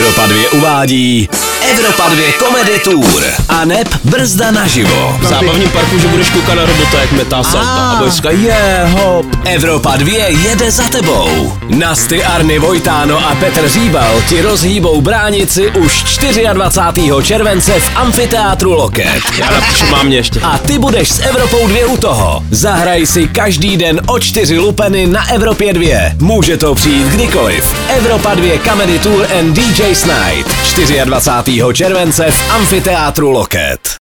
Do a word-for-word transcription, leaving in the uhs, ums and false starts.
Evropa dva uvádí Evropa dva Comedy Tour a neb Brzda naživo. V zábavním parku, že budeš koukat na robota, jak metá salta a budeš říkat je, hop. Evropa dva jede za tebou. Nasty, Arny, Vojtáno a Petr Říbal ti rozhýbou bránici už dvacátého čtvrtého července v amfiteátru Loket. Já napíšu mámě ještě. A ty budeš s Evropou dva u toho. Zahraj si každý den o čtyři lupeny na Evropě dva. Může to přijít kdykoliv. Evropa dva Comedy Tour and D J's Night. dvacátého čtvrtého července v amfiteátru Loket.